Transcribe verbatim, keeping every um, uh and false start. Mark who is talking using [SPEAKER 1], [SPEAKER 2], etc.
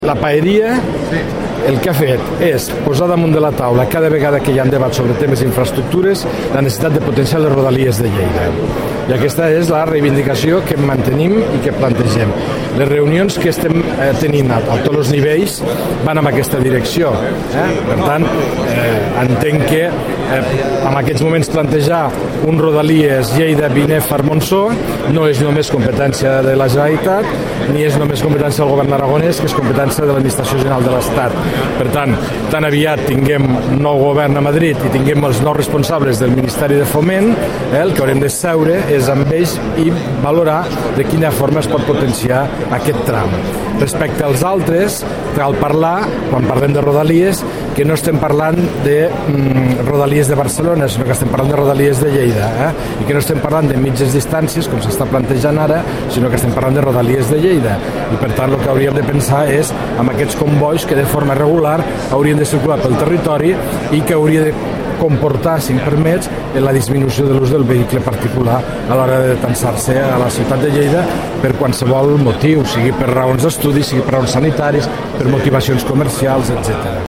[SPEAKER 1] La paeria el que ha fet és posar damunt de la taula cada vegada que hi ha debat sobre temes d'infraestructures la necessitat de potenciar les rodalies de Lleida. I aquesta és la reivindicació que mantenim i que plantegem. Les reunions que estem eh, tenint a, a tots els nivells van en aquesta direcció. Eh? Per tant, eh, entenc que eh, en aquests moments plantejar un Rodalies Lleida-Binèfar-Montsó no és només competència de la Generalitat ni és només competència del govern aragonès, que és competència de l'Administració General de l'Estat. Per tant, tan aviat tinguem nou govern a Madrid i tinguem els nous responsables del Ministeri de Foment, eh, el que haurem de seure és amb ells i valorar de quina forma es pot potenciar aquest tram. Respecte als altres, cal parlar, quan parlem de Rodalies, que no estem parlant de mm, Rodalies de Barcelona, sinó que estem parlant de Rodalies de Lleida, eh? I que no estem parlant de mitges distàncies, com s'està plantejant ara, sinó que estem parlant de Rodalies de Lleida. I per tant, el que hauríem de pensar és amb aquests convois que de forma regular haurien de circular pel territori i que hauria de comportar, si em permets, en la disminució de l'ús del vehicle particular a l'hora de tensar-se a la ciutat de Lleida per qualsevol motiu, sigui per raons d'estudi, sigui per raons sanitaris, per motivacions comercials, etcètera.